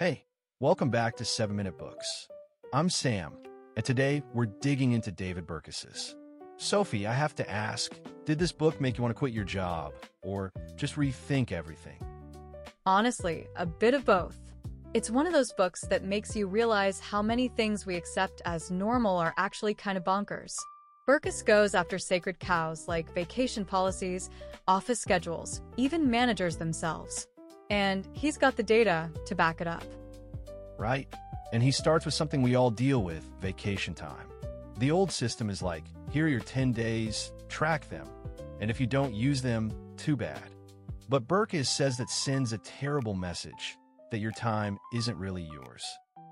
Hey, welcome back to 7 Minute Books. I'm Sam, and today we're digging into David Burkus's. Sophie, I have to ask, did this book make you want to quit your job or just rethink everything? Honestly, a bit of both. It's one of those books that makes you realize how many things we accept as normal are actually kind of bonkers. Burkus goes after sacred cows like vacation policies, office schedules, even managers themselves. And he's got the data to back it up. Right? And he starts with something we all deal with, vacation time. The old system is like, here are your 10 days, track them. And if you don't use them, too bad. But Burkus says that sends a terrible message, that your time isn't really yours.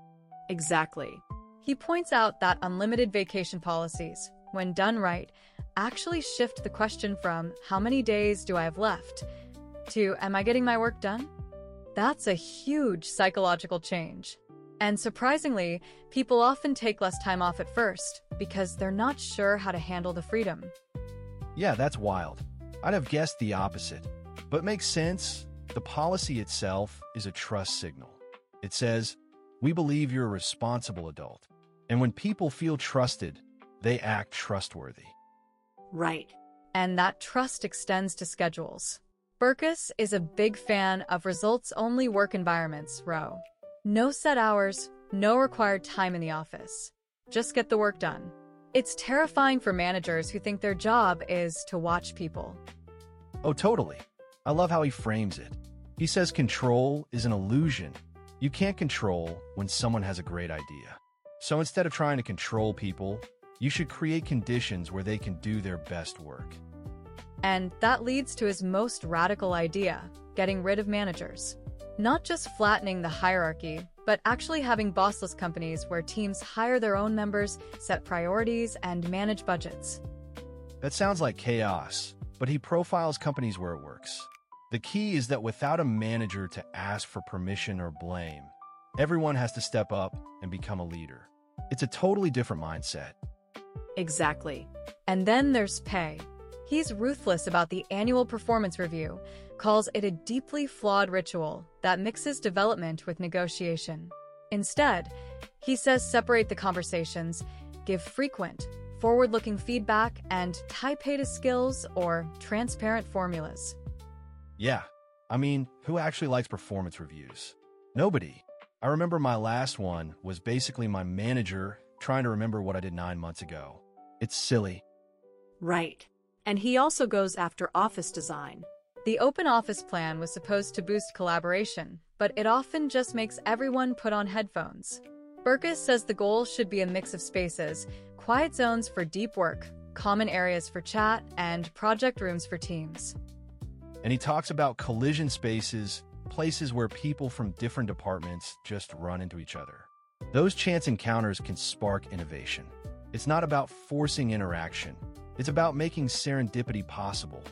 Exactly. He points out that unlimited vacation policies, when done right, actually shift the question from how many days do I have left to am I getting my work done? That's a huge psychological change. And surprisingly, people often take less time off at first because they're not sure how to handle the freedom. Yeah, that's wild. I'd have guessed the opposite. But makes sense. The policy itself is a trust signal. It says, we believe you're a responsible adult. And when people feel trusted, they act trustworthy. Right. And that trust extends to schedules. Burkus is a big fan of results-only work environments, Ro. No set hours, no required time in the office. Just get the work done. It's terrifying for managers who think their job is to watch people. Oh, totally. I love how he frames it. He says control is an illusion. You can't control when someone has a great idea. So instead of trying to control people, you should create conditions where they can do their best work. And that leads to his most radical idea, getting rid of managers. Not just flattening the hierarchy, but actually having bossless companies where teams hire their own members, set priorities, and manage budgets. That sounds like chaos, but he profiles companies where it works. The key is that without a manager to ask for permission or blame, everyone has to step up and become a leader. It's a totally different mindset. Exactly. And then there's pay. He's ruthless about the annual performance review, calls it a deeply flawed ritual that mixes development with negotiation. Instead, he says separate the conversations, give frequent, forward-looking feedback, and tie pay to skills or transparent formulas. Yeah, I mean, who actually likes performance reviews? Nobody. I remember my last one was basically my manager trying to remember what I did 9 months ago. It's silly. Right. And he also goes after office design. The open office plan was supposed to boost collaboration, but it often just makes everyone put on headphones. Burkus says the goal should be a mix of spaces, quiet zones for deep work, common areas for chat, and project rooms for teams. And he talks about collision spaces, places where people from different departments just run into each other. Those chance encounters can spark innovation. It's not about forcing interaction. It's about making serendipity possible.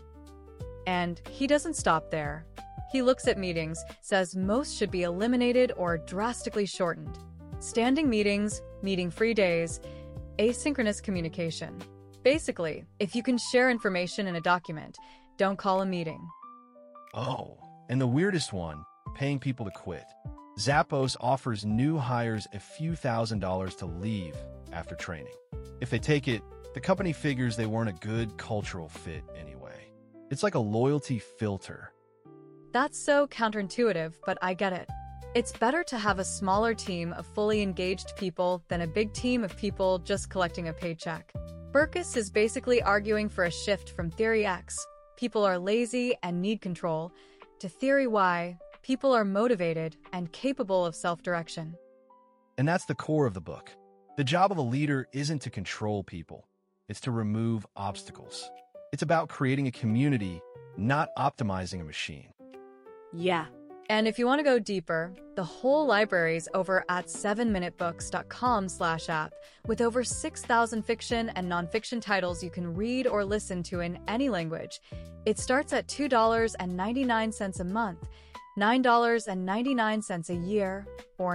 And he doesn't stop there. He looks at meetings, says most should be eliminated or drastically shortened. Standing meetings, meeting-free days, asynchronous communication. Basically, if you can share information in a document, don't call a meeting. Oh, and the weirdest one, paying people to quit. Zappos offers new hires a few $1,000s to leave after training. If they take it, the company figures they weren't a good cultural fit anyway. It's like a loyalty filter. That's so counterintuitive, but I get it. It's better to have a smaller team of fully engaged people than a big team of people just collecting a paycheck. Burkus is basically arguing for a shift from Theory X, people are lazy and need control, to Theory Y, people are motivated and capable of self-direction. And that's the core of the book. The job of a leader isn't to control people. It's to remove obstacles. It's about creating a community, not optimizing a machine. Yeah. And if you want to go deeper, the whole library's over at 7minutebooks.com/app with over 6,000 fiction and nonfiction titles you can read or listen to in any language. It starts at $2.99 a month, $9.99 a year, or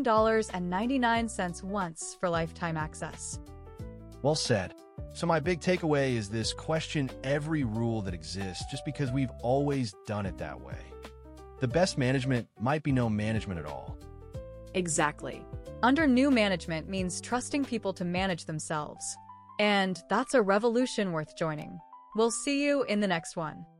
$19.99 once for lifetime access. Well said. So my big takeaway is this: question every rule that exists just because we've always done it that way. The best management might be no management at all. Exactly. Under new management means trusting people to manage themselves. And that's a revolution worth joining. We'll see you in the next one.